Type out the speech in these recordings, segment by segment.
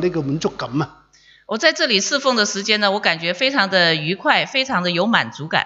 呢個滿足感啊！ 我在這裡侍奉的時間呢，我感覺非常的愉快，非常的有滿足感。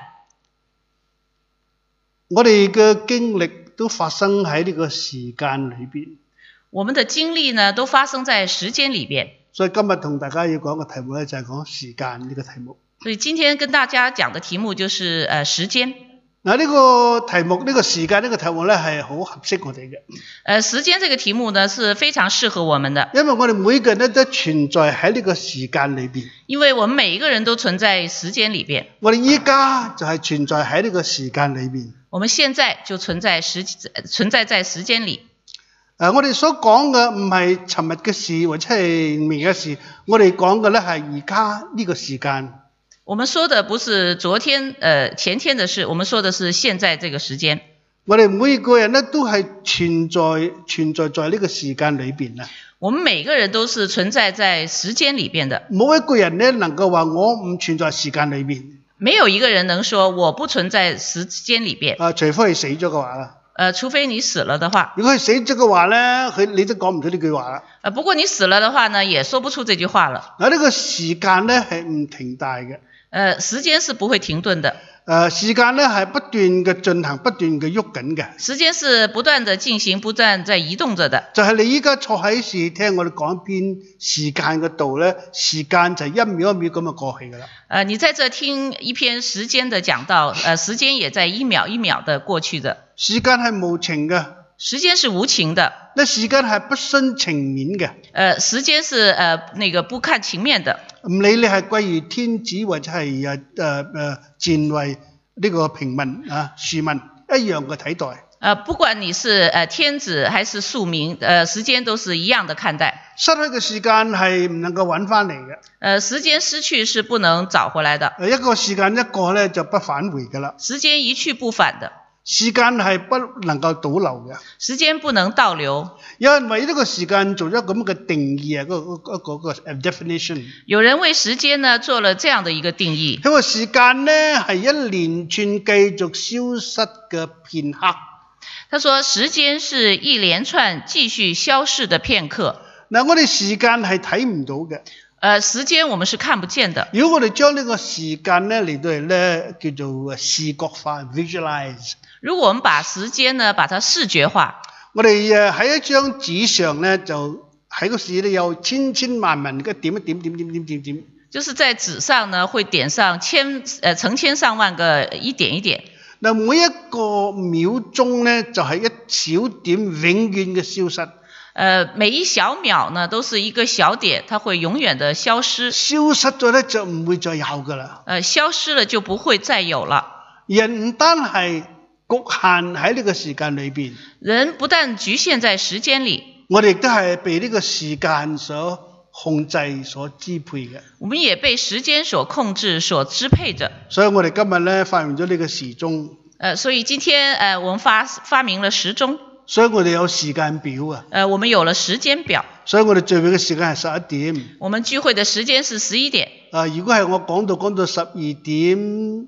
我哋嘅經歷都發生喺呢個時間裏邊。 我們的經歷呢，都發生在時間裡邊。 所以今日同大家要講嘅題目咧，就係講時間呢個題目。 所以今天跟大家講的題目就是時間。 嗱，呢個題目呢個時間呢個題目咧係好合適我哋嘅。 時間這個題目呢是非常適合我們的。 因為我哋每個人咧都存在喺呢個時間裏邊。 因為我們每一個人都存在時間裡邊。 我哋依家就係存在喺呢個時間裏邊。 我們現在就存在在時間裡。 我哋所講嘅唔係尋日嘅事或者係明日嘅事，我哋講嘅咧係而家呢個時間。 我們說的不是昨天前天的事，我們說的是現在這個時間。 我哋每個人咧都係存在在呢個時間裏邊啊。 我們每個人都是存在在時間裡邊的。 冇一個人咧能夠話我唔存在時間裏邊。 沒有一個人能說我不存在時間裡邊。 除非係死咗嘅話啦。 除非你死了的話。 如果係死咗嘅話咧，你都講唔出呢句話啦。 不過你死了的話呢，也說不出這句話了。 呢個時間咧係唔停大嘅。 時間是不會停頓的。 時間咧係不斷嘅進行，不斷嘅喐緊嘅。 時間是不斷的進行，不斷在移動着的。 就係你依家坐喺樹聽我哋講一篇時間嘅道咧，時間就係一秒一秒咁就過去噶啦。 你在這聽一篇時間的講道，時間也在一秒一秒的過去的。 時間係無情嘅。 時間是無情的。 那時間係不徇情面嘅。 時間是不看情面的。 唔理你係貴如天子或者係賤為呢個平民庶民一樣嘅睇待。 不管你是天子還是庶民，時間都是一樣的看待。 失去嘅時間係唔能夠揾翻嚟嘅。 時間失去是不能找回來的。 一個時間一過咧就不返回噶啦。 時間一去不返的。 時間係不能夠倒流嘅。 時間不能倒流。 有人為呢個時間做咗咁嘅定義啊，個 definition。 有人為時間呢做了這樣的一個定義。 佢話時間呢係一連串繼續消失嘅片刻。 他說時間是一連串繼續消逝的片刻。 嗱，我哋時間係睇唔到嘅。 時間我們是看不見的。 如果我哋將呢個時間呢嚟到嚟咧叫做視覺化 visualize。 如果我們把時間呢把它視覺化， 我哋喺一張紙上呢，就喺個紙呢有千千萬萬嘅點一點點點點點點， 就是在紙上呢會點上成千上萬個一點一點。 嗱，每一個秒鐘呢就係一小點永遠嘅消失。 每一小秒呢都是一個小點，它會永遠的消失。 消失咗呢就唔會再有噶啦。 消失了就不會再有了。 人唔單係局限喺呢個時間裏邊， 人不但局限在時間裏， 我哋亦都係被呢個時間所控制、所支配嘅。 我們也被時間所控制、所支配着。 所以我哋今日咧發明咗呢個時鐘。 所以今天我們發明了時鐘。 所以我哋有時間表啊。 我們有了時間表。 所以我哋聚會嘅時間係11點。 我們聚會的時間是11點。 如果係我講到12點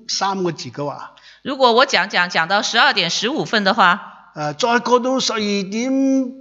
3個字嘅話， 如果我講到12點15分的話， 再過到12點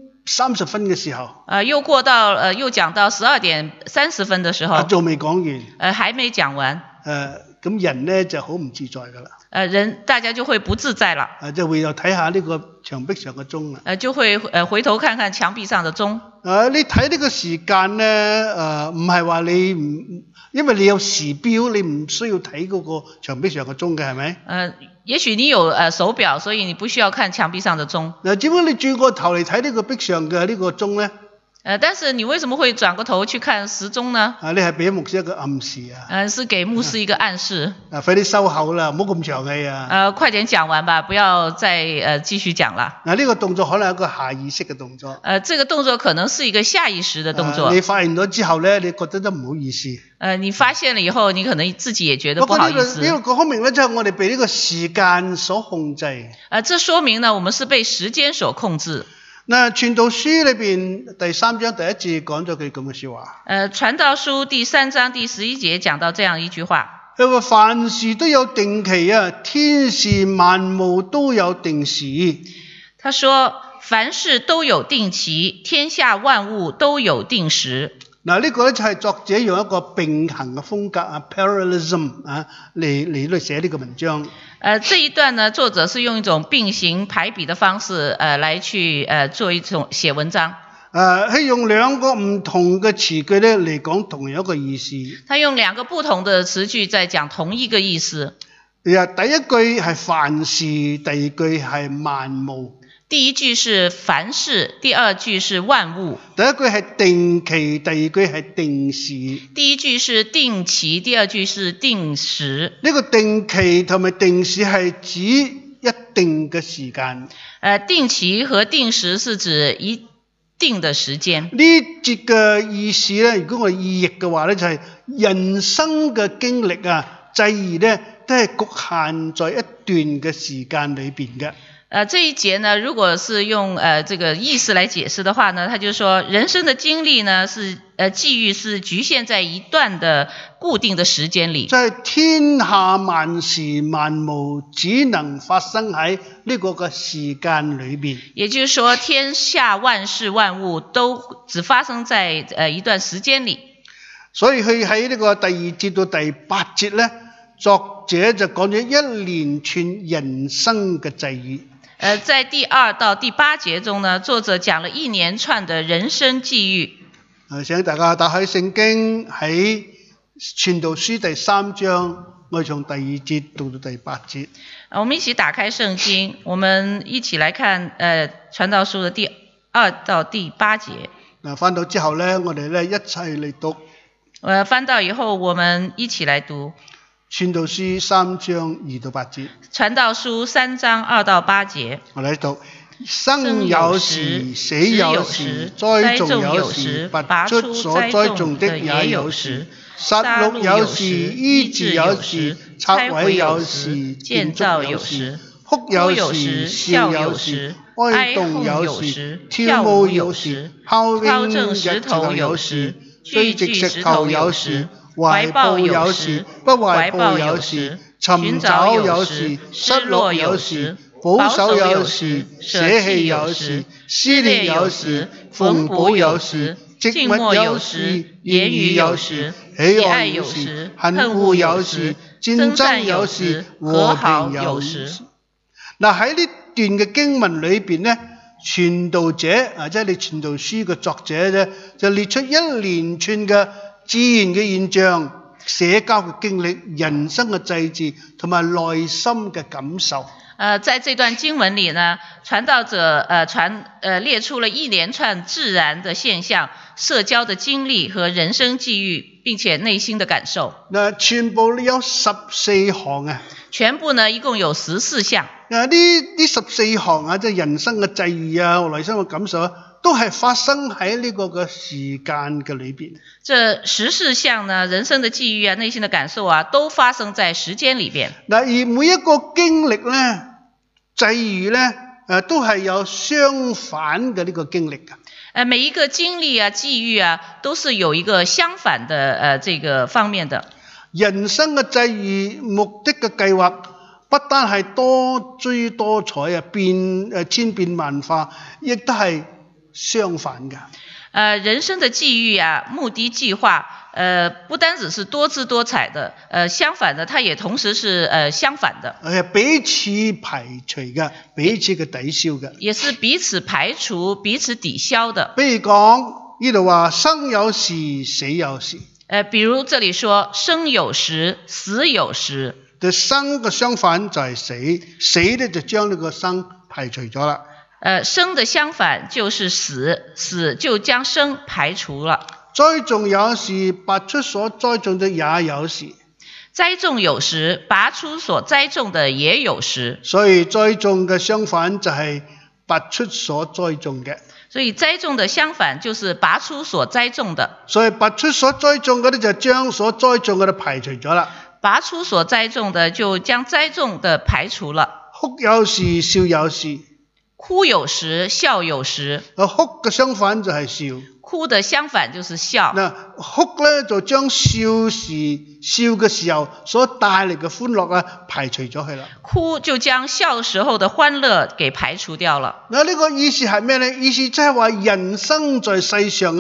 30分嘅時候， 又講到12點30分的時候， 仲未講完， 還沒講完， 咁人呢就好唔自在噶啦。 大家就會不自在了。 就會又睇下呢個牆壁上嘅鐘啦。 就會回頭看看牆壁上的鐘。 你睇呢個時間呢，唔係話你唔，因為你有時錶，你唔需要睇嗰個牆壁上嘅鐘嘅，係咪？ 也許你有手錶，所以你不需要看牆壁上的鐘。 點解你轉過頭嚟睇呢個壁上嘅呢個鐘呢？ 但是你為什麼會轉過頭去看時鐘呢？ 你係俾牧師一個暗示啊。 是給牧師一個暗示。 快啲收口啦，唔好咁長氣啊。 快點講完吧，不要再繼續講了。 呢個動作可能係一個下意識嘅動作。 這個動作可能是一個下意識的動作。 你發現咗之後呢，你覺得都唔好意思。 你發現了以後，你可能自己也覺得不好意思。 呢個講明呢，就係我哋被呢個時間所控制。 這說明呢，我們是被時間所控制。 嗱，傳道書裏邊第3章第1節講咗句咁嘅說話。 傳道書第3章第11節講到這樣一句話。 佢話凡事都有定期啊，天時萬物都有定時。 他說凡事都有定期，天下萬物都有定時。 嗱，呢個咧就係作者用一個並行嘅風格啊 ，parallelism 啊嚟寫呢個文章。 這一段呢，作者是用一種並行排比的方式，來去做一種寫文章。 係用兩個唔同嘅詞句咧嚟講同樣一個意思。 他用兩個不同的詞句在講同一個意思。 第一句係凡事，第二句係萬物。 第一句是凡事，第二句是萬物。 第一句係定期，第二句係定時。 第一句是定期，第二句是定時。 呢個定期同埋定時係指一定嘅時間。 定期和定時是指一定的時間。 呢節嘅意思咧，如果我意譯嘅話咧，就係人生嘅經歷啊，際遇咧都係局限在一段嘅時間裏邊嘅。 這一節呢，如果是用這個意思來解釋的話呢，他就說人生的經歷呢是際遇是局限在一段的固定的時間裏。 就係天下萬事萬物只能發生喺呢個嘅時間裏邊。 也就是說，天下萬事萬物都只發生在一段時間裏。 所以佢喺呢個第2節到第8節咧，作者就講咗一連串人生嘅際遇。 在第2到第8節中呢，作者講了一連串的人生際遇。 請大家打開聖經喺傳道書第3章，我從第2節到第8節。 我們一起打開聖經，我們一起來看傳道書的第2到第8節。 嗱，翻到之後咧，我哋咧一齊嚟讀。 翻到以後，我們一起來讀。 傳道書3章2到8節。 傳道書3章2到8節。 我哋讀：生有時，死有時，栽種有時，拔出所栽種的也有時；殺戮有時，醫治有時，拆毀有時，建造有時；哭有時，笑有時，哀慟有時，跳舞有時，拋扔石頭有時，追擊石頭有時，懷抱有時，不懷抱有時，尋找有時，失落有時，保守有時，捨棄有時，撕裂有時，縫補有時，寂寞有時，言語有時，喜愛有時，恨惡有時，戰爭有時，和平有時。嗱，喺呢段嘅經文裏邊咧，傳道者即係你傳道書嘅作者咧，就列出一連串嘅自然嘅現象、社交嘅經歷、人生嘅際遇同埋內心嘅感受。 在這段經文裏呢，傳道者列出了一連串自然的現象、社交的經歷和人生際遇，並且內心的感受。 全部有14項啊！ 全部呢，一共有14項。 呢14項啊，即係人生嘅際遇啊、內心嘅感受啊，都係發生喺呢個嘅時間嘅裏邊。 這14項呢，人生的際遇啊、內心的感受啊，都發生在時間裏邊。 而每一個經歷咧、際遇咧，都係有相反嘅呢個經歷嘅。 每一個經歷啊、際遇啊，都是有一個相反的這個方面的。 人生嘅際遇、目的嘅計劃，不單係多姿多彩啊，千變萬化，亦都係相反嘅。 人生的際遇啊，目的計劃，不單只是多姿多彩的，相反的，它也同時是相反的。 彼此排除嘅，彼此嘅抵消嘅。 也是彼此排除、彼此抵消的。 比如講呢度話生有時，死有時。 比如這裡說生有時，死有時。 生嘅相反就係死，死咧就將呢個生排除咗啦。 生的相反就是死，死就將生排除了。 栽種有時，拔出所栽種的也有時。 栽種有時，拔出所栽種的也有時。 所以栽種嘅相反就係拔出所栽種嘅。 所以栽種的相反就是拔出所栽種的。 所以拔出所栽種嗰啲就將所栽種嗰啲排除咗啦。 拔出所栽種的就將栽種的排除了。 哭有時，笑有時。 哭有時，笑有時。 哭嘅相反就係笑。 哭的相反就是笑。 哭咧就將笑嘅時候所帶嚟嘅歡樂排除咗去啦。 哭就將笑時候的歡樂給排除掉了。 呢個意思係咩呢？意思即係話人生在世上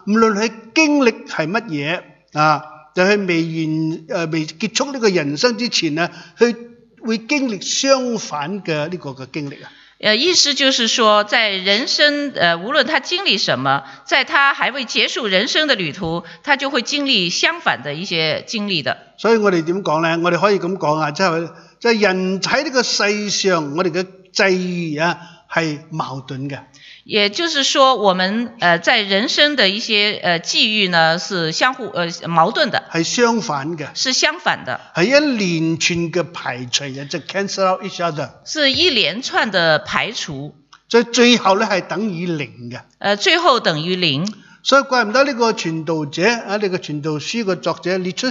無論佢經歷係乜嘢就係未結束呢個人生之前呢，佢會經歷相反嘅呢個嘅經歷意思就是說，在人生無論他經歷什麼，在他還未結束人生的旅途，他就會經歷相反的一些經歷的。 所以我哋點講呢？我哋可以咁講即係人喺呢個世上，我哋嘅際遇係矛盾嘅。 也就是說，我們在人生的一些際遇呢，是相互矛盾的， 係相反嘅， 是相反的， 係一連串嘅排除嘅，即係 cancel out each other， 是一連串的排除， 最後咧係等於零嘅， 最後等於零。 所以怪唔得呢個傳道者呢個傳道書嘅作者列出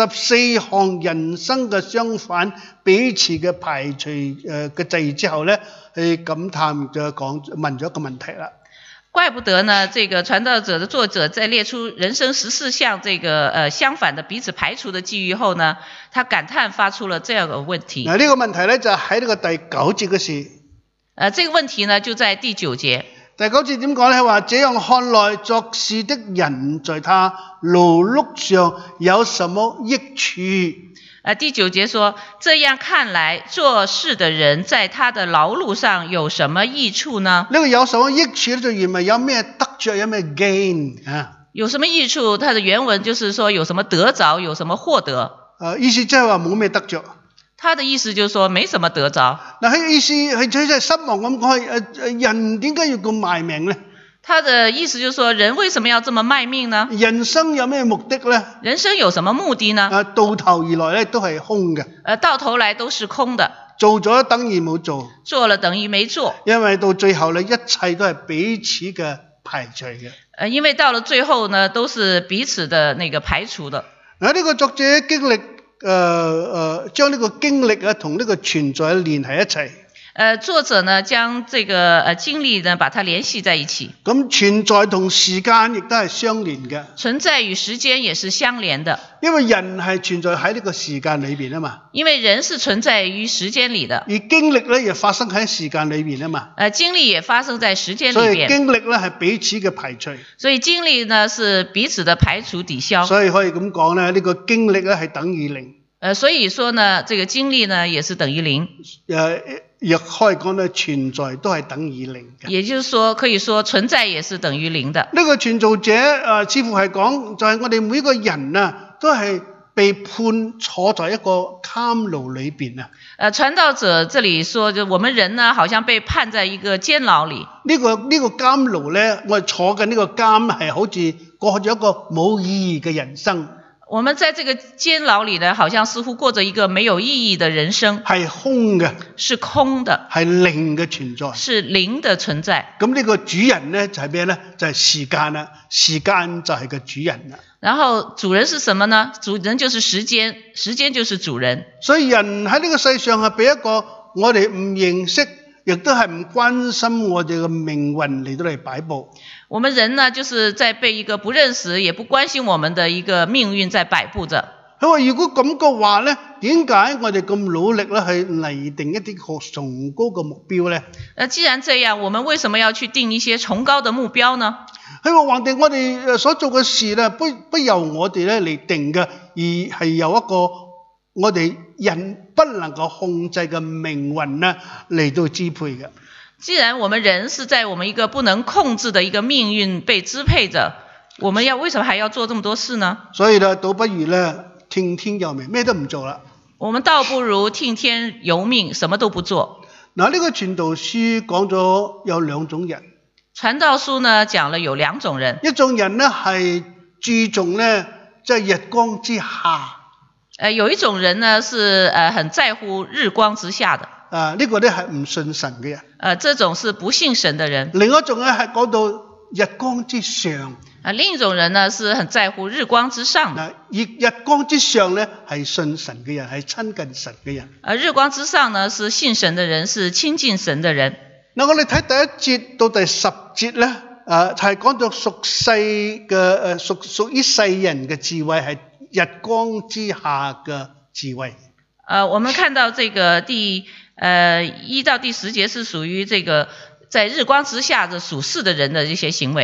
14項人生嘅相反彼此嘅排除嘅際遇之後咧，去感嘆就問咗一個問題啦。 怪不得呢，這個傳道者的作者在列出人生14項這個相反的彼此排除的際遇後呢，他感嘆發出了這樣的問題。 呢個問題咧就喺呢個第9節嘅事。 這個問題呢就在第9節。 第9節點講咧？話這樣看來，作事的人在他勞碌上有什麼益處？ 第9節說，這樣看來，做事的人在他的勞碌上有什麼益處呢？ 呢個有什麼益處咧？就原文有咩得着，有咩 gain 有什麼益處？它的原文就是說有什麼得着，有什麼獲得。 意思即係話冇咩得着。 他的意思就是說沒什麼得着。 嗱，佢意思係真係失望咁講，人點解要咁賣命呢？ 他的意思就是說，人為什麼要這麼賣命呢？ 人生有咩目的呢？ 人生有什麼目的呢？ 到頭而來咧都係空嘅。 到頭來都是空的。 做咗等於冇做。做了等於沒做。 因為到最後咧，一切都係彼此嘅排除嘅。 因為到了最後呢，都是彼此的那個排除的。 呢個作者經歷將呢個經歷同呢個存在連繫一齊。 作者呢將這個經歷呢把它聯繫在一起。 咁存在同時間亦都係相連嘅。 存在與時間也是相連的。 因為人係存在喺呢個時間裏邊啊嘛。 因為人是存在於時間裏的。 而經歷咧亦發生喺時間裏邊啊嘛。 經歷也發生在時間裏邊。 所以經歷咧係彼此嘅排除。 所以經歷呢是彼此的排除抵消。 所以可以咁講咧，呢個經歷咧係等於零。 所以說呢，這個經歷呢也是等於零。 亦可以講呢，存在都係等於零嘅。 也就是說，可以說存在也是等於零的。 呢個傳道者似乎係講，就係我哋每個人都係被判坐在一個監牢裏邊傳道者這裡說，就我們人呢，好像被判在一個監牢裡。呢個監牢呢，我哋坐緊呢個監係好似過咗一個冇意義嘅人生。 我們在這個監牢裡呢，好像似乎過着一個沒有意義的人生。 係空嘅。 是空的。 係零嘅存在。 是零的存在。 咁呢個主人呢就係咩呢？就係時間啦，時間就係個主人啦。 然後主人是什麼呢？主人就是時間，時間就是主人。 所以人喺呢個世上係俾一個我哋唔認識，亦都係唔關心我哋嘅命運嚟到嚟擺佈。 我們人呢，就是在被一個不認識也不關心我們的一個命運在擺佈着。 佢話如果咁嘅話呢，點解我哋咁努力咧去擬定一啲崇高嘅目標呢？ 既然這樣，我們為什麼要去定一些崇高的目標呢？ 佢話橫掂我哋所做嘅事呢，不由我哋咧嚟定嘅，而係由一個我哋人不能夠控制嘅命運呢嚟到支配嘅。 既然我們人是在我們一個不能控制的一個命運被支配着，我們為什麼還要做這麼多事呢？ 所以呢，倒不如呢聽天由命，咩都唔做啦。 我們倒不如聽天由命，什麼都不做。 嗱，呢個傳道書講咗有兩種人。 傳道書呢講了有兩種人。一種人呢係注重呢即係日光之下。 有一種人呢是很在乎日光之下的。 呢個呢係唔信神嘅人。 這種是不信神的人。 另一種呢係講到日光之上。 另一種人呢是很在乎日光之上的。 日光之上呢係信神嘅人，係親近神嘅人。 日光之上呢是信神的人，是親近神的人。 嗱，我哋睇第1節到第10節呢，係講到屬世嘅屬於世人嘅智慧，係日光之下嘅智慧。 我們看到這個第1到第10節是屬於這個在日光之下的屬世的人的一些行為。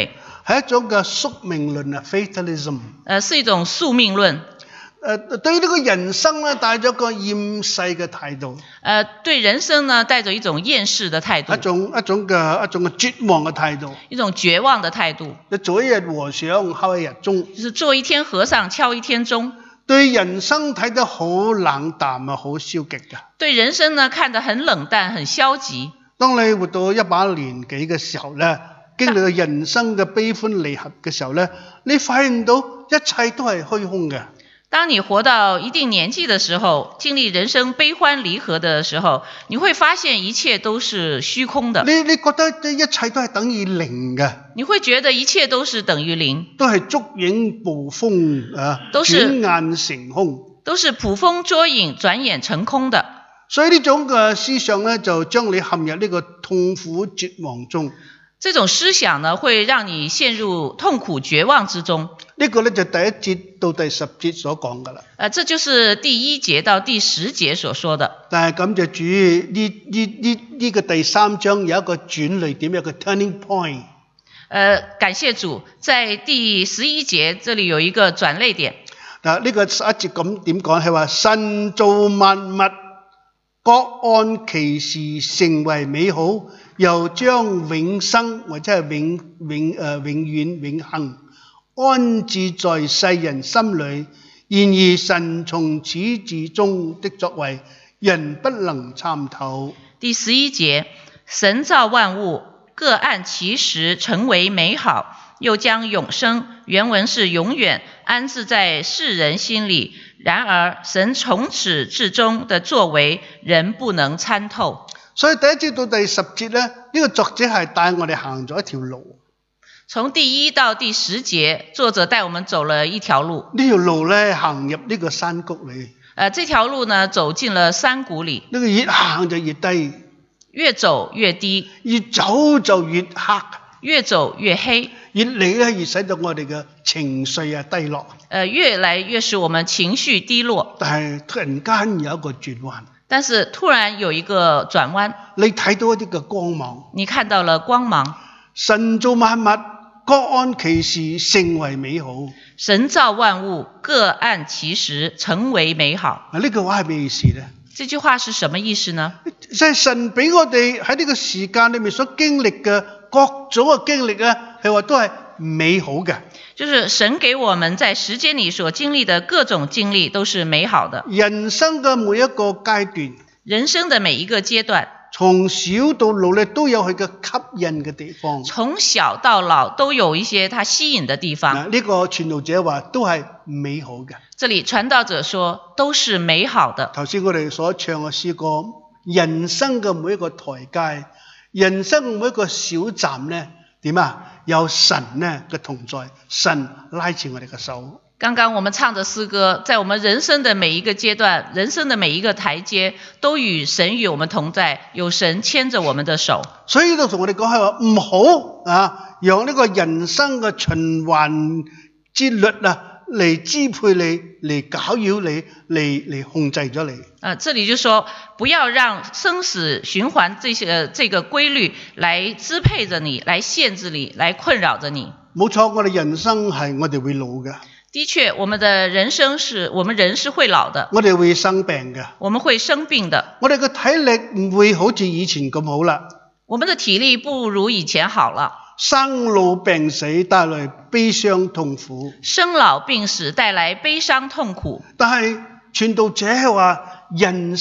係一種嘅宿命論啊 ，fatalism。 是一種宿命論。 對呢個人生咧帶咗個厭世嘅態度。 對人生呢帶着一種厭世的態度。 一種嘅絕望嘅態度。 一種絕望的態度。 做一日和尚敲一日鐘。 就是做一天和尚敲一天鐘。 對人生睇得好冷淡啊，好消極㗎。 對人生呢看得很冷淡，很消極。 當你活到一把年紀嘅時候咧，經歷到人生嘅悲歡離合嘅時候咧，你發現到一切都係虛空嘅。 當你活到一定年紀的時候，經歷人生悲歡離合的時候，你會發現一切都是虛空的。 你覺得一切都係等於零嘅。 你會覺得一切都是等於零。 都係捉影捕風啊，轉眼成空。都是捕風捉影，轉眼成空的。 所以呢種嘅思想咧，就將你陷入呢個痛苦絕望中。 這種思想呢，會讓你陷入痛苦絕望之中。 呢個咧就第一節到第10節所講噶啦。 這就是第1節到第10節所說的。 但係感謝主，呢個第3章有一個轉捩點，有一個 turning point。 感謝主，在第11節這裡有一個轉捩點。 嗱，呢個11節咁點講？係話神造萬物，各按其時成為美好，又將永生或者係永遠永恆安置在世人心裏。然而神從始至終的作為，人不能參透。 第11節，神造萬物，各按其時成為美好，又將永生，原文是永遠，安置在世人心裡。然而神從始至終的作為，人不能參透。 所以第1節到第10節呢，呢個作者係帶我哋行咗一條路。 從第1到第10節，作者帶我們走了一條路。 呢條路呢，行入呢個山谷裏。 這條路呢，走進了山谷裡。 呢個越行就越低， 越走越低， 越走就越黑， 越走越黑。 越嚟咧越使到我哋嘅情緒啊低落。 越來越使我們情緒低落。 但係突然間有一個轉彎。 但是突然有一個轉彎。 你睇到一啲嘅光芒。 你看到了光芒。 神造萬物，各按其時成為美好。 神造萬物，各按其時成為美好。 呢句話係咩意思呢？ 這句話是什麼意思呢？ 即係神俾我哋喺呢個時間裏面所經歷嘅各種嘅經歷啊，係話都係美好嘅。 就是神給我們在時間裏所經歷的各種經歷都是美好的。 人生嘅每一個階段， 人生的每一個階段， 從小到老咧都有佢嘅吸引嘅地方。 從小到老都有一些它吸引的地方。 呢個傳道者話都係美好嘅。 這裡傳道者說都是美好的。 頭先我哋所唱嘅詩歌，人生嘅每一個台階，人生每一個小站呢，點啊？有神呢嘅同在，神拉住我哋嘅手。 剛剛我們唱的詩歌，在我們人生的每一個階段，人生的每一個台階，都與神與我們同在，有神牽着我們的手。 所以就同我哋講係話唔好啊，讓呢個人生嘅循環之律啊嚟支配你，嚟攪擾你，嚟控制咗你。 這裡就說不要讓生死循環這個規律來支配着你，來限制你，來困擾着你。 冇錯，我哋人生係我哋會老嘅。 的確，我們的人生是我們人是會老的。 我哋會生病嘅。 我們會生病的。 我哋嘅體力唔會好似以前咁好啦。 我們的體力不如以前好了。 生老病死帶來悲傷痛苦。 生老病死帶來悲傷痛苦。 但係傳道者係話人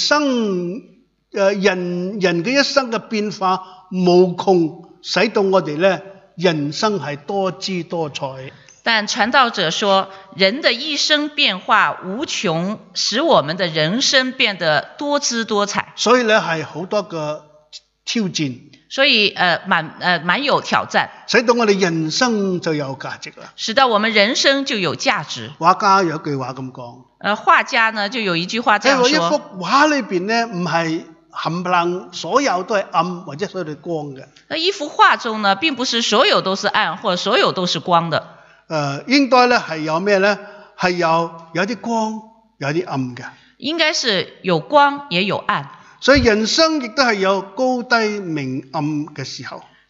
嘅一生嘅變化無窮，使到我哋咧人生係多姿多彩。 但傳道者說，人的一生變化無窮，使我們的人生變得多姿多彩。 所以咧係好多個挑戰。 所以蠻有挑戰， 使到我哋人生就有價值啦。 使到我們人生就有價值。 畫家有一句話咁講， 畫家呢就有一句話這樣說， 一幅畫裏邊呢唔係冚唪唥所有都係暗或者所有都係光嘅。 一幅畫中呢並不是所有都是暗或者所有都是光的。 應該咧係有咩咧？係有啲光有啲暗嘅。 應該是有光也有暗。 所以人生亦都係有高低明暗嘅時候。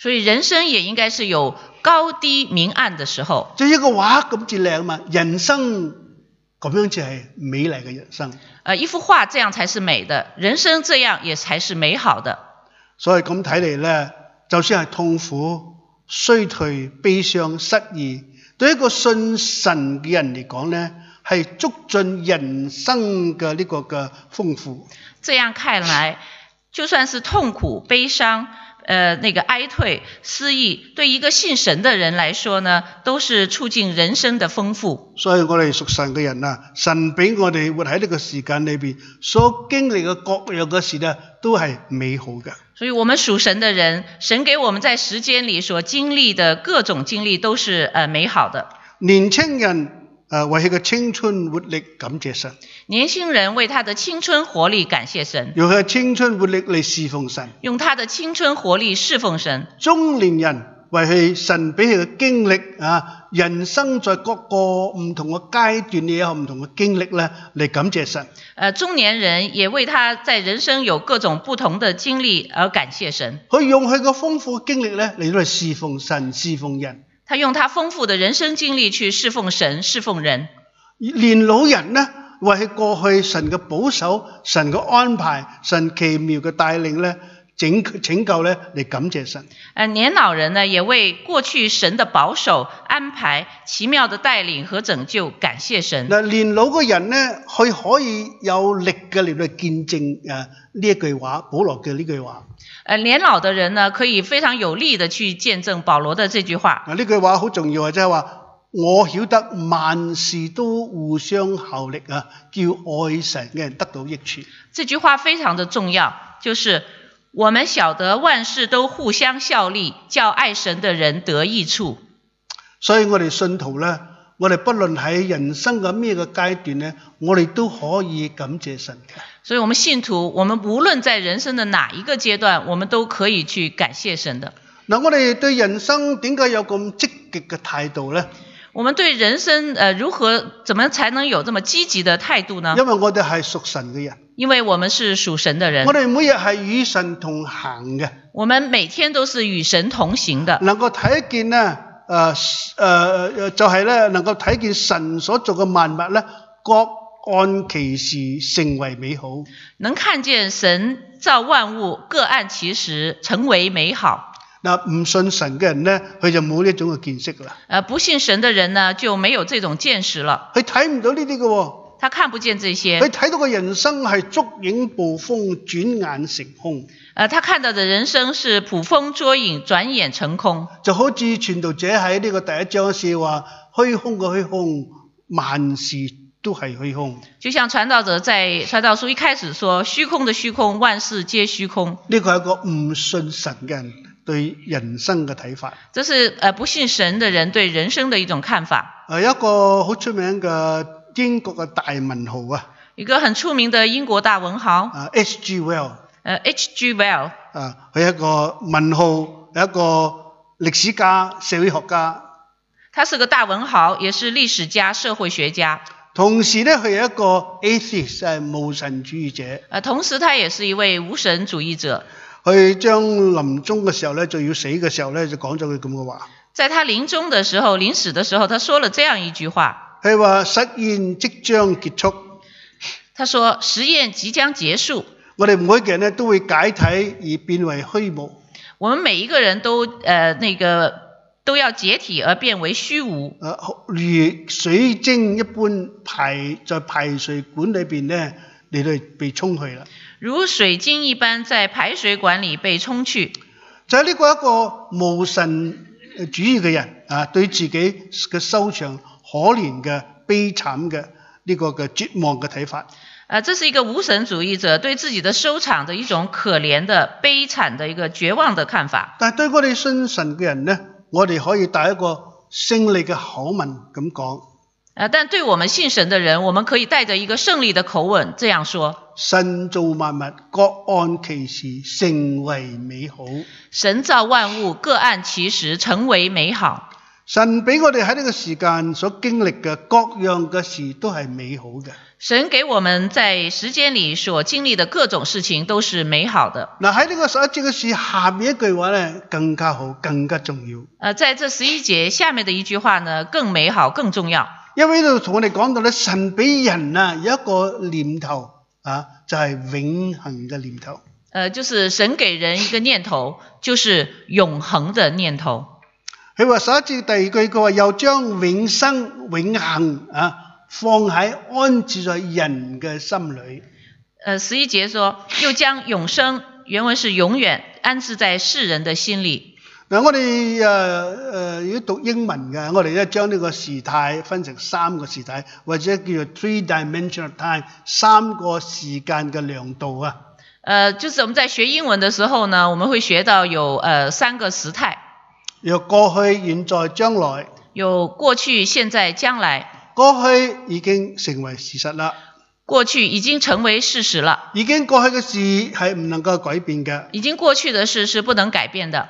所以人生也應該是有高低明暗的時候。 即係一個畫咁至靚嘛，人生咁樣就係美麗嘅人生。 一幅畫這樣才是美的，人生這樣也才是美好的。 所以咁睇嚟咧，就算係痛苦、衰退、悲傷、失意，對一個信神嘅人嚟講咧，係促進人生嘅呢個嘅豐富。 這樣看來，就算是痛苦、悲傷、哀退、失意，對一個信神的人來說呢，都是促進人生的豐富。 所以我哋屬神嘅人啊，神俾我哋活喺呢個時間裏邊所經歷嘅各樣嘅事呢，都係美好嘅。 所以我們屬神的人，神給我們在時間裏所經歷的各種經歷都是美好的。 年輕人為佢嘅青春活力感謝神。 年輕人為他的青春活力感謝神， 用佢嘅青春活力嚟侍奉神。 用他的青春活力侍奉神。 中年人為佢神俾佢嘅經歷人生在各個唔同嘅階段也有唔同嘅經歷咧嚟感謝神。 中年人也為他在人生有各種不同的經歷而感謝神。 佢用佢嘅豐富嘅經歷咧嚟到嚟侍奉神、侍奉人。 他用他豐富的人生經歷去侍奉神、侍奉人。 年老人呢，為佢過去神嘅保守、神嘅安排、神奇妙嘅帶領咧，拯救咧嚟感謝神。 年老人呢，也為過去神的保守、安排、奇妙的帶領和拯救感謝神。 年老嘅人呢，佢可以有力嘅嚟到見證呢一句話，保羅嘅呢句話。 年老的人呢，可以非常有力的去見證保羅的這句話。呢句話好重要啊，即係話我曉得萬事都互相效力叫愛神嘅人得到益處。 這句話非常的重要，就是我們曉得萬事都互相效力，叫愛神的人得益處。 所以我哋信徒呢，我哋不論喺人生嘅咩嘅階段呢，我哋都可以感謝神嘅。 所以我們信徒，我們無論在人生的哪一個階段，我們都可以去感謝神的。 我哋對人生點解有咁積極嘅態度呢？ 我們對人生怎麼才能有這麼積極的態度呢？ 因為我哋係屬神嘅人。 因為我們是屬神的人。 我哋每日係與神同行嘅。我們每天都是與神同行的。 能夠睇見呢就係咧能夠睇見神所做嘅萬物咧，各按其時成為美好。 能看見神造萬物各按其時成為美好。 唔信神嘅人呢，佢就冇呢種嘅見識啦。 不信神的人呢，就沒有這種見識了。 佢睇唔到呢啲嘅喎。 他看不見這些。 佢睇到嘅人生係捉影捕風，轉眼成空。 他看到的人生是捕風捉影，轉眼成空。 就好似傳道者喺呢個第一章時話，虛空嘅虛空，萬事都係虛空。 就像傳道者在傳道書一開始說，虛空的虛空，萬事皆虛空。 呢個係一個唔信神嘅人對人生嘅睇法。 這是不信神的人對人生的一種看法。 一個好出名嘅英國嘅大文豪啊， 一個很出名的英國大文豪。 H.G. Wells。H.G. Wells。 佢係一個文豪，一個歷史家、社會學家。 他是個大文豪，也是歷史家、社會學家。 同時呢，佢係一個 atheist， 係無神主義者。 同時他也是一位無神主義者。 佢將臨終嘅時候呢，就要死嘅時候呢，就講咗句咁嘅話。 在他臨終的時候，臨死的時候，他說了這樣一句話。 佢話實驗即將結束。 他說實驗即將結束。 我哋每個人呢都會解體而變為虛無。 我們每一個人都都要解體而變為虛無。 如水晶一般在排水管裏邊呢，嚟到被沖去啦。如水晶一般在排水管裏被沖去。 就係呢個一個無神主義嘅人對自己嘅收場可憐嘅悲慘嘅呢個嘅絕望嘅睇法。 這是一個無神主義者對自己的收場的一種可憐的悲慘的一個絕望的看法。 但係對我哋信神嘅人呢，我哋可以帶一個勝利嘅口吻咁講。 但對我們信神的人，我們可以帶着一個勝利的口吻這樣說： 神造萬物各按其時成為美好。 神造萬物各按其時成為美好。 神俾我哋喺呢個時間所經歷嘅各樣嘅事都係美好嘅。 神給我們在時間裏所經歷的各種事情都是美好的。 嗱，喺呢個11節嘅事下面一句話咧更加好，更加重要。 在這11節下面的一句話呢，更美好，更重要。 因為呢度同我哋講到咧，神俾人啊有一個念頭啊，就係永恆嘅念頭。 就是神給人一個念頭，就是永恆的念頭。 佢話11節第二句佢話又將永生永恆啊放喺安置在人嘅心裏。 11節說又將永生，原文是永遠，安置在世人的心裏。 嗱，我哋如果讀英文嘅，我哋咧將呢個時態分成3個時態，或者叫做 3-dimensional time， 3個時間嘅量度啊。 就是我們在學英文的時候呢，我們會學到有3個時態， 有過去、現在、將來。 有過去、現在、將來。 過去已經成為事實啦。 過去已經成為事實了。 已經過去嘅事係唔能夠改變嘅。 已經過去的事是不能改變的。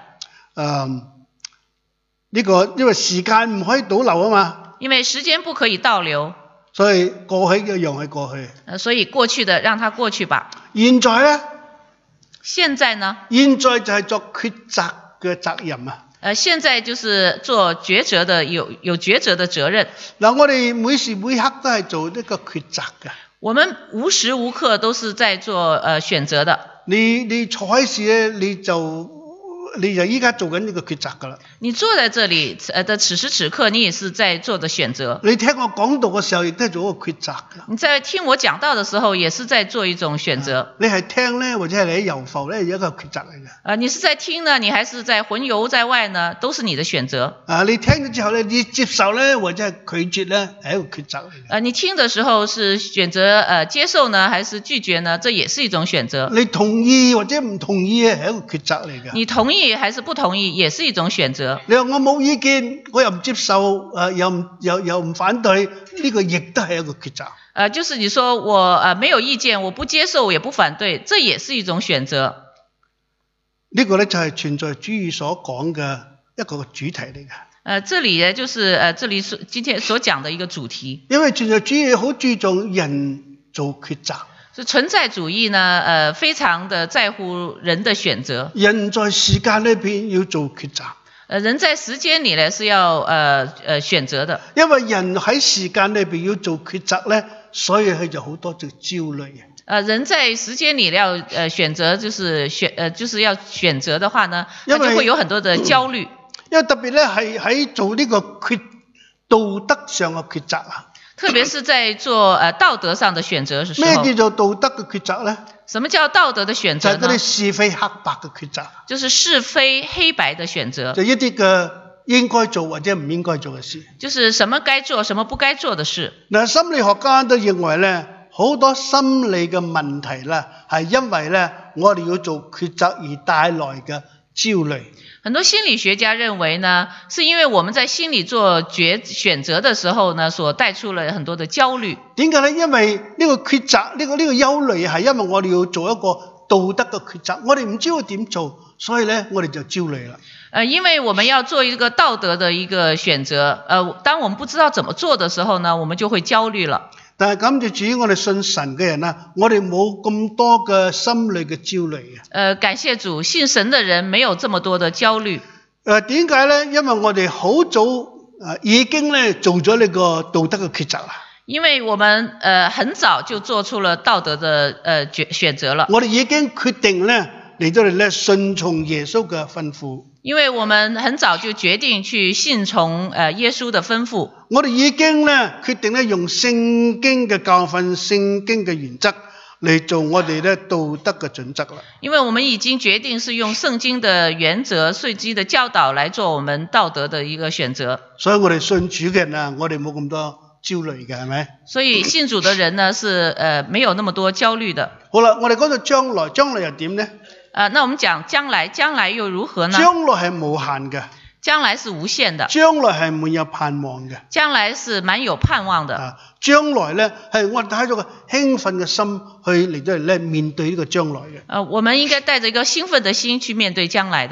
呢個因為時間唔可以倒流啊嘛。 因為時間不可以倒流。 所以過去嘅讓係過去。 所以過去的讓它過去吧。 現在呢？ 現在呢？ 現在就係作抉擇嘅責任啊。 現在就是做抉擇的，有抉擇的責任。 嗱，我哋每時每刻都係做呢個抉擇嘅。 我們無時無刻都是在做選擇的。 你坐喺時咧，你就依家做緊呢個抉擇噶啦。 你坐在這裏的此時此刻，你也是在做的選擇。 你聽我講道嘅時候，亦都係做一個抉擇噶。 你在聽我講道的時候，也是在做一種選擇。 你係聽咧，或者係你喺遊浮咧，有一個抉擇嚟嘅。 你是在聽呢，你還是在魂遊在外呢，都是你的選擇。 你聽咗之後咧，你接受咧，或者係拒絕咧，係一個抉擇嚟嘅。 你聽的時候是選擇接受呢，還是拒絕呢？這也是一種選擇。 你同意或者唔同意係一個抉擇嚟嘅。 你同意還是不同意，也是一種選擇。 你話我冇意見，我又唔接受，又唔反對，呢個亦都係一個抉擇。 就是你說我沒有意見，我不接受，也不反對，這也是一種選擇。 呢個咧就係存在主義所講嘅一個主題嚟嘅。 這裡呢就是這裡今天所講的一個主題。 因為存在主義好注重人做抉擇。 是存在主義呢，非常的在乎人的選擇。 人在時間裏邊要做抉擇。 人在時間裡呢是要選擇的。因為人喺時間裏邊要做抉擇呢，所以佢就好多嘅焦慮。人在時間裡要選擇，就是要選擇的話呢，他就會有很多的焦慮。 因為特別咧係喺做呢個道德上嘅抉擇啊。 特別是在做道德上的選擇嘅時候。 咩叫做道德嘅抉擇呢？ 什麼叫道德的選擇呢？ 就係嗰啲是非黑白嘅抉擇。 就是是非黑白的選擇。 就一啲嘅應該做或者唔應該做嘅事。 就是什麼該做，什麼不該做的事。 嗱，心理學家都認為咧，好多心理嘅問題咧，係因為咧我哋要做抉擇而帶來嘅焦慮。 很多心理學家認為呢，是因為我們在心裡做選擇的時候呢，所帶出了很多的焦慮。點解呢？因為呢個抉擇，呢個憂慮係因為我哋要做一個道德嘅抉擇，我哋唔知道點做，所以呢我哋就焦慮啦。因為我們要做一個道德的一個選擇，當我們不知道怎麼做的時候呢，我們就會焦慮了。但係感謝主，我哋信神嘅人啊，我哋冇咁多嘅心理嘅焦慮嘅。感謝主，信神的人沒有這麼多的焦慮。點解呢？因為我哋好早已經咧做咗呢個道德嘅抉擇啦。因為我們很早就做出了道德的選擇了。我哋已經決定咧嚟到嚟咧順從耶穌嘅吩咐。因為我們很早就決定去信從耶穌的吩咐。我哋已經咧決定咧用聖經嘅教訓、聖經嘅原則嚟做我哋咧道德嘅準則啦。因為我們已經決定是用聖經的原則、聖經的教導來做我們道德的一個選擇。所以我哋信主嘅人啊，我哋冇咁多焦慮嘅，係咪？所以信主的人呢，是沒有那麼多焦慮的。好啦，我哋講到將來，將來又點呢？那我們講將來，將來又如何呢？將來係無限嘅。將來是無限的。將來係滿有盼望嘅。將來是滿有盼望的。將來呢係我哋帶咗個興奮嘅心去嚟到嚟面對呢個將來嘅。我們應該帶着一個興奮的心去面對將來的。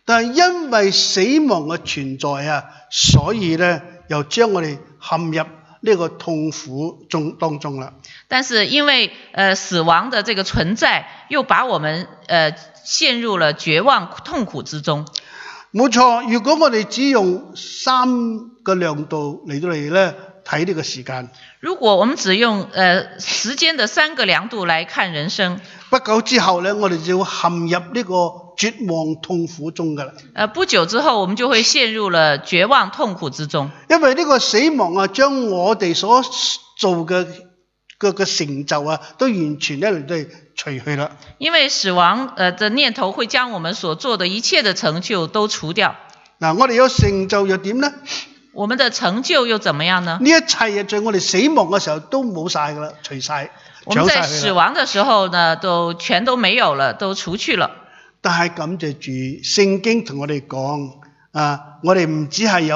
但係因為死亡嘅存在啊，所以呢又將我哋陷入呢個痛苦當中啦。 但是因為死亡的這個存在，又把我們陷入了絕望痛苦之中。 冇錯，如果我哋只用3個亮度嚟到嚟咧睇呢個時間， 如果我們只用時間的3個亮度來看人生， 不久之後咧，我哋就會陷入呢個絕望痛苦中噶啦。 不久之後，我們就會陷入了絕望痛苦之中。因為呢個死亡啊，將我哋所做嘅成就啊，都完全咧嚟到除去啦。因為死亡的念頭會將我們所做的一切的成就都除掉。 嗱，我哋有成就又點呢？ 我們的成就又怎麼樣呢？ 呢一切啊，在我哋死亡嘅時候都冇晒噶啦，除晒。 我們在死亡的時候呢，都全都沒有了，都除去了。 但係感謝主，聖經同我哋講啊，我哋唔只係有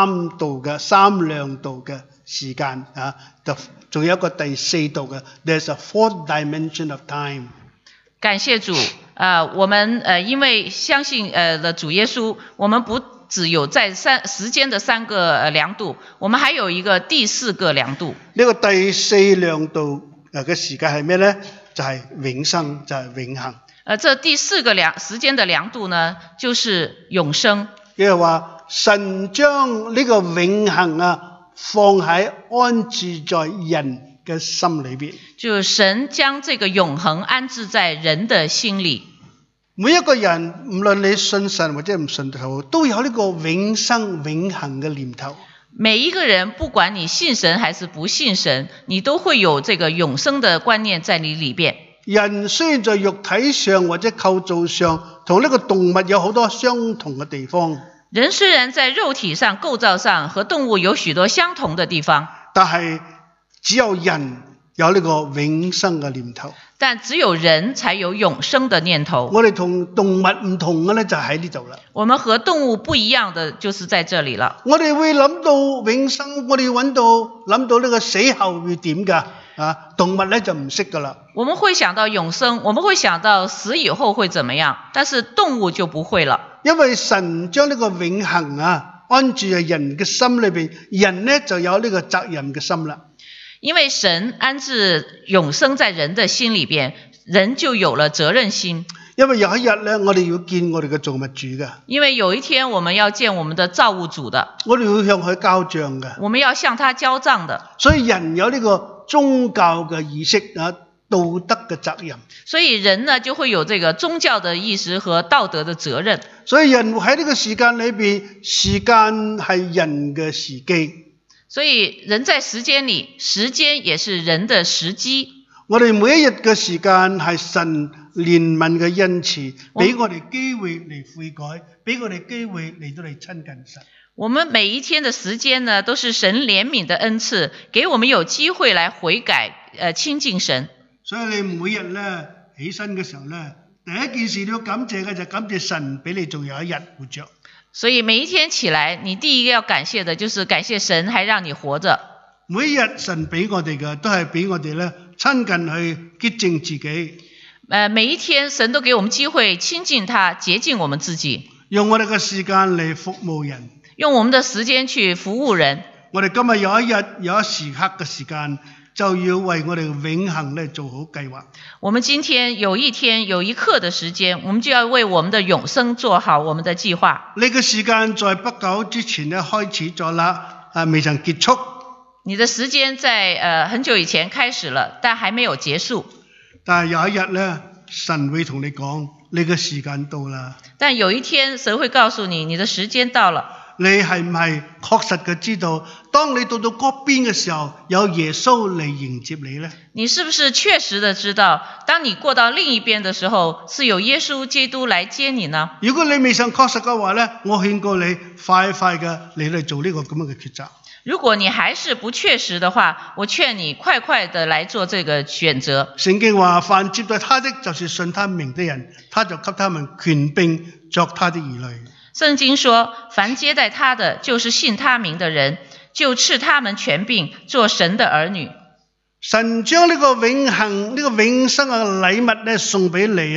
3亮度嘅時間啊，仲有一個第4度嘅 ，there's a 4th dimension of time。 感謝主，我們因為相信了主耶穌，我們不只有在時間的3個亮度，我們還有一個第4個亮度。 呢個第4亮度嘅時間係咩呢？就係永生，就係永恆。 這第4個時間的亮度呢，就是永生。 即係話神將呢個永恆啊放喺安置在人嘅心裏邊。 就神將這個永恆安置在人的心裏。 每一個人無論你信神或者唔信頭，都有呢個永生永恆嘅念頭。 每一個人不管你信神還是不信神，你都會有這個永生的觀念在你裏邊。 人雖然在肉體上或者構造上同呢個動物有好多相同嘅地方， 人雖然在肉體上構造上和動物有許多相同的地方， 但係只有人有呢個永生嘅念頭。 但只有人才有永生的念頭。 我哋同動物唔同嘅咧，就喺呢度啦。 我們和動物不一樣的就是在這裏了。 我哋會諗到永生，我哋諗到呢個死後會點㗎？動物咧就唔識㗎啦。 我們會想到永生，我們會想到死以後會怎麼樣，但是動物就不會了。 因為神將呢個永恆安住喺人嘅心裏邊，人呢就有呢個責任嘅心啦。 因為神安置永生在人的心裏邊，人就有了責任心。 因為有一日呢，我哋要見我哋嘅造物主嘅。 因為有一天我們要見我們的造物主的。 我哋要向佢交賬嘅。 我們要向他交賬的。 所以人有呢個宗教嘅意識道德嘅責任。 所以人呢就會有這個宗教的意識和道德的責任。 所以人喺呢個時間裏邊，時間係人嘅時機。 所以人在時間裏，時間也是人的時機。 我哋每一日嘅時間係神憐憫嘅恩賜，俾我哋機會嚟悔改，俾我哋機會嚟到嚟親近神。 我們每一天的時間呢，都是神憐憫的恩賜，給我們有機會來悔改，親近神。 所以你每日呢起身嘅時候呢，第一件事你要感謝嘅就感謝神俾你仲有一日活着。 所以每一天起來，你第一個要感謝的就是感謝神還讓你活着。 每一日神俾我哋嘅都係俾我哋呢親近去潔淨自己。 每一天神都給我們機會親近他，潔淨我們自己。 用我哋嘅時間嚟服務人。 用我們的時間去服務人。 我哋今日有一日有一時刻嘅時間，就要為我哋永恆咧做好計劃。 我們今天有一天有一刻的時間，我們就要為我們的永生做好我們的計劃。 呢個時間在不久之前咧開始咗啦，未曾結束。 你的時間在很久以前開始了，但還沒有結束。 但係有一日咧，神會同你講，你嘅時間到啦。 但有一天神會告訴你，你的時間到了。 你係唔係確實嘅知道，當你到嗰邊嘅時候，有耶穌嚟迎接你呢？ 你是不是確實的知道，當你過到另一邊的時候，是有耶穌基督來接你呢？ 如果你未曾確實嘅話呢，我勸告你快嘅你嚟做呢個咁樣嘅抉擇。 如果你還是不確實的話，我勸你快的來做這個選擇。 聖經話，凡接待他的，就是信他名的人，他就給他們權柄作他的兒女。 聖經說，凡接待他的，就是信他名的人，就賜他們權柄做神的兒女。 神將呢個永恆、呢個永生嘅禮物咧送俾你啊，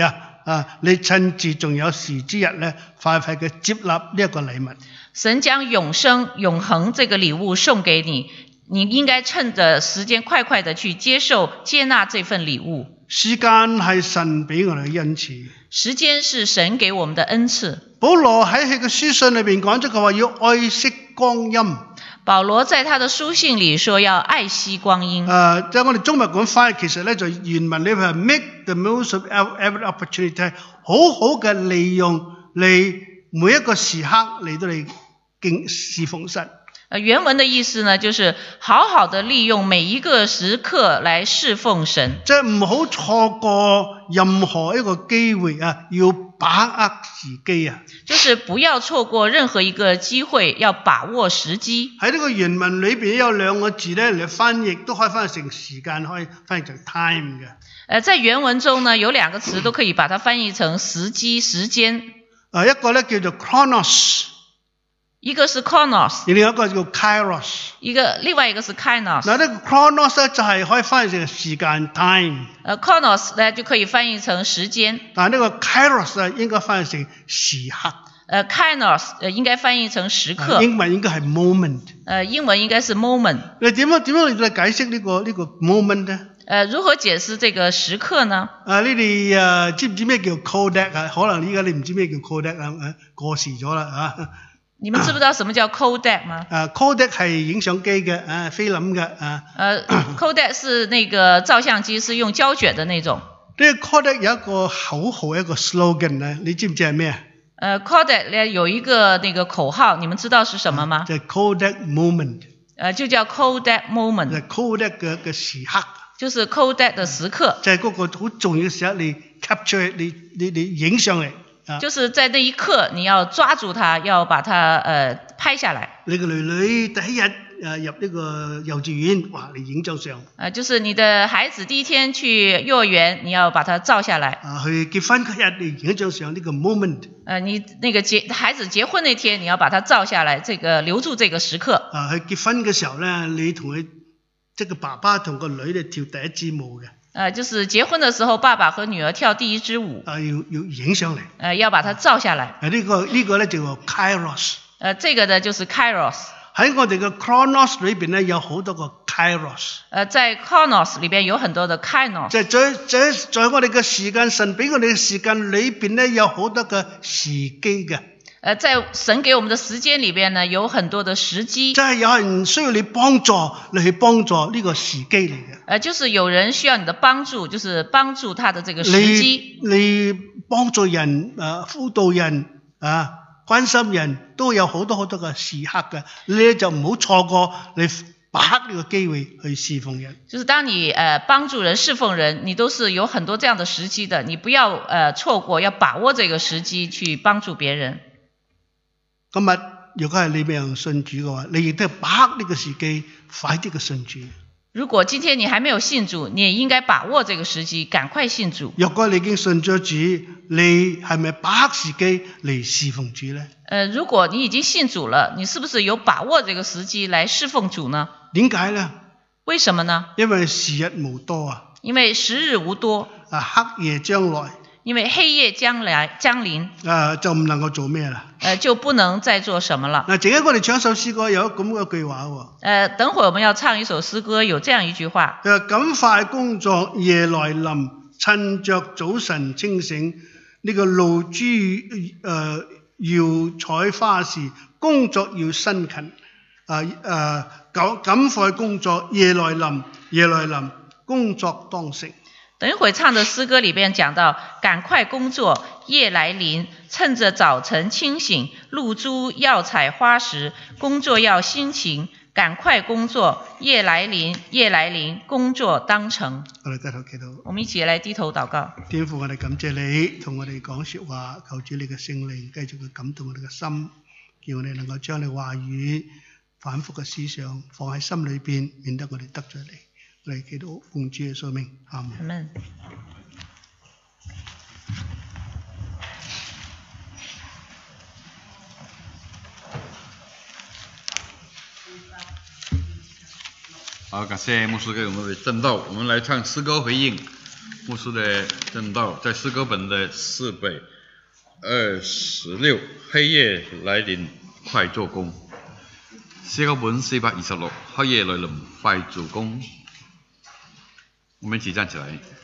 你趁住仲有時之日咧，快快嘅接納呢一個禮物。 神將永生、永恆這個禮物送給你，你應該趁着時間快快的去接受、接納這份禮物。 時間係神俾我哋嘅恩賜。 時間是神給我們的恩賜。 保羅喺佢嘅書信裏邊講咗，佢話要愛惜光陰。 保羅在他的書信裏說要愛惜光陰。 即係我哋中文講翻，其實咧就原文裏邊係 make the most of every opportunity， 好好嘅利用你每一個時刻嚟到你侍奉神。 原文的意思呢，就是好好的利用每一個時刻來侍奉神。 即係唔好錯過任何一個機會啊，要把握時機啊。 就是不要錯過任何一個機會，要把握時機。 喺呢個原文裏邊有兩個字咧嚟翻譯，都可以翻譯成時間，可以翻譯成 time 嘅。 在原文中呢，有兩個詞都可以把它翻譯成時機、時間。 一個咧叫做 chronos。 一個是 chronos， 另一個叫 kairos， 另外一個是 kainos。 嗱，呢個 chronos 咧就係可以翻譯成時間 time。 chronos 咧就可以翻譯成時間。 但係呢個 kairos 咧應該翻譯成時刻。 kairos 應該翻譯成時刻。 英文應該係 moment。 英文應該是 moment。 你點樣嚟解釋呢個 moment 咧？ 如何解釋這個時刻呢？ 你哋知唔知咩叫 Kodak 啊？可能依家你唔知咩叫 Kodak 啊，過時咗啦啊！ 你們知不知道什麼叫 Kodak 嗎 ？Kodak 係影相機嘅，菲林嘅 Kodak 是那個照相機，是用膠卷的那種。 呢個 Kodak 有一個口號，一個 slogan 咧，你知唔知係咩啊 ？Kodak 咧有一個那個口號，你們知道是什麼嗎？ 就係 Kodak moment。 就叫 Kodak moment。 就係 Kodak 嘅時刻。 就是 Kodak 的時刻。 就係嗰個好重要嘅時刻，你 capture 你影上嚟。 就是在那一刻，你要抓住它，要把它拍下來。 你個女第一日入呢個幼稚園，哇！你影張相。 就是你的孩子第一天去幼兒園，你要把它照下來。 去結婚嗰日，你影一張相呢個 moment。 你那個孩子結婚那天，你要把它照下來，這個留住這個時刻。 去結婚嘅時候咧，你同佢即係個爸爸同個女咧跳第一支舞嘅。 就是結婚的時候，爸爸和女兒跳第一支舞。 要影上嚟。 要把它照下來。 呢個咧就叫 kairos。 這個呢就是 kairos。 喺我哋嘅 chronos 裏邊咧有好多個 kairos。 在 chronos 裏邊有很多的 kairos。 在我哋嘅時間，神俾我哋嘅時間裏邊咧有好多嘅時機嘅。 在神給我們的時間裏邊呢，有很多的時機。 即係有人需要你幫助，你去幫助呢個時機嚟嘅。 就是有人需要你的幫助，就是幫助他的這個時機。 你幫助人，輔導人，關心人，都有好多好多嘅時刻嘅，你就唔好錯過，你把握呢個機會去侍奉人。 就是當你幫助人、侍奉人，你都是有很多這樣的時機的，你不要錯過，要把握這個時機去幫助別人。 今日如果係你未有信主嘅話，你亦都係把握呢個時機，快啲嘅信主。 如果今天你還沒有信主，你也應該把握這個時機，趕快信主。 若果你已經信咗主，你係咪把握時機嚟侍奉主呢？ 如果你已經信主了，你是不是有把握這個時機來侍奉主呢？ 點解呢？ 為什麼呢？ 因為時日無多啊。 因為時日無多。 黑夜將來。 因為黑夜將臨， 就唔能夠做咩啦？ 就不能再做什麼了。 陣間我哋唱首詩歌有咁嘅句話喎。 等會我們要唱一首詩歌，有這樣一句話。 趕快工作夜來臨，趁着早晨清醒，呢個露珠要採花時，工作要辛勤。趕快工作夜來臨，工作當成。 等一會唱的詩歌裏邊講到，趕快工作，夜來臨，趁着早晨清醒，露珠要採花時，工作要辛勤。趕快工作，夜來臨，工作當成。 我哋低頭祈禱。 我們一起來低頭禱告。 天父，我哋感謝你同我哋講說話，求主你嘅聖靈繼續去感動我哋嘅心，叫我哋能夠將你話語反覆嘅思想放喺心裏邊，免得我哋得罪你。我哋祈禱奉主耶穌名，阿們。 好，感謝牧師給我們的證道，我們來唱詩歌回應。 牧師的證道在詩歌本的4倍26，黑夜來臨快做工。詩歌本426，黑夜來臨快做工。我們一起站起來。